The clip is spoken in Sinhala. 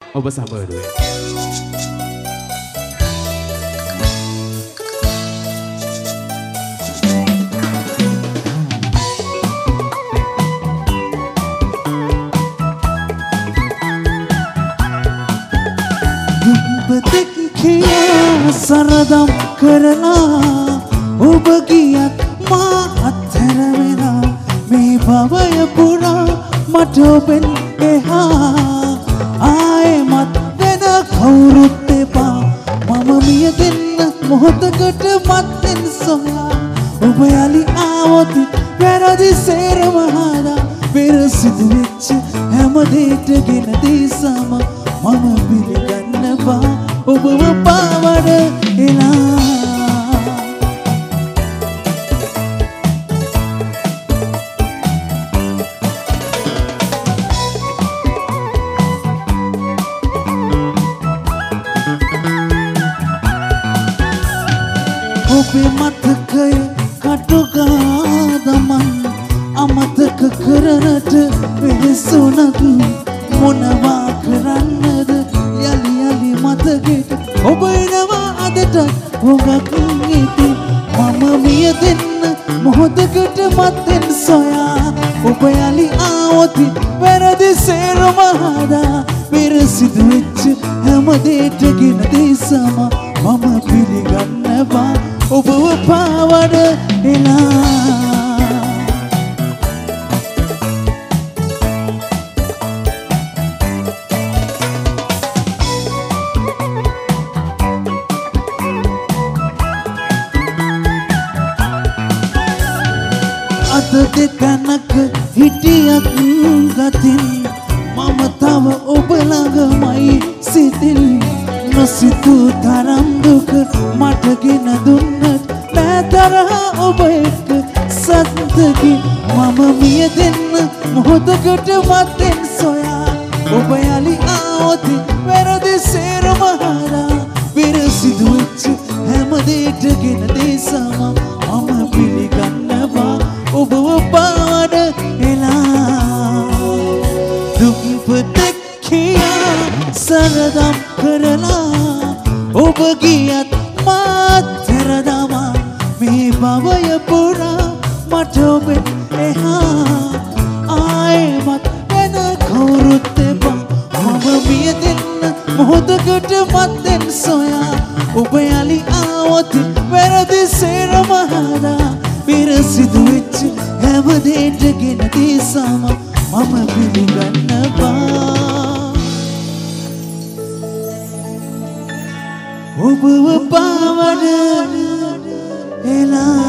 ඔබ සමරුවේ සරදම් කරලා ඔබ ගියත් මා අත්හැර වෙලා මේ භවය පුරා මට ඔබෙන් එහා ආයෙමත් වෙන කවුරුත් එපා මම මිය දෙන්න මොහොතකට මත්තෙන් සොයා ඔබ යලි ආවොත් වැරදි සේරම හදා පෙර සිදු වෙච්ච හැම දෙයකට ගෙන දීසම මම පිළිගන්නවා ඔබව පාවඩ එලා ඔබේ මතකය කටුගා දමන් අමතක කරනට වෙහෙසුණත් මොනවා කරන්නද යලි යලි මතකෙට ඔබ එනවා අදට හොඟක් ඉති මම මිය දෙන්න මොහොතකට මත්තෙන් සොයා ඔබ යලි ආවොත් වැරදි සේරම හදා පෙර සිදු වෙච්ච හැම දෙයකට ගෙන දීසම මම පිළිගන්නවා ඔබව පාවඩ එලා දෙතැනක හිටියත් ගතින් මම තව ඔබ ළඟමයි සිටින් නොසිතූ තරම් දුක මට ගෙන දුන්නත් නෑ තරහා ඔබ එක්ක සතුටකින් මම මිය දෙන්න මොහොතකට මත්තෙන් සොයා ඔබ යලි ආවොත් වැරදි සේරම හදා පෙර සිදු වෙච්ච හැම දෙයකට ගෙන දීසම මම පිළිගන්නවා ඔබව පාවඩ එලා දුක්පතක් කියා සරදම් කරලා ඔබ ගියත් මාත් තරදමා මේ භවය පුරා මට ඔබෙන් එහා ආයෙමත් වෙන කවුරුත් එපා මම මිය දෙන්න මොහොතකට මත්තෙන් සොයා ඔබ යලි ආවොත් වැරදි සේරම හදා පෙර සිදු වෙච්ච හැම දෙයකට ගෙන දීසම මම පිළිගන්නවා ඔබව පාවඩ එලා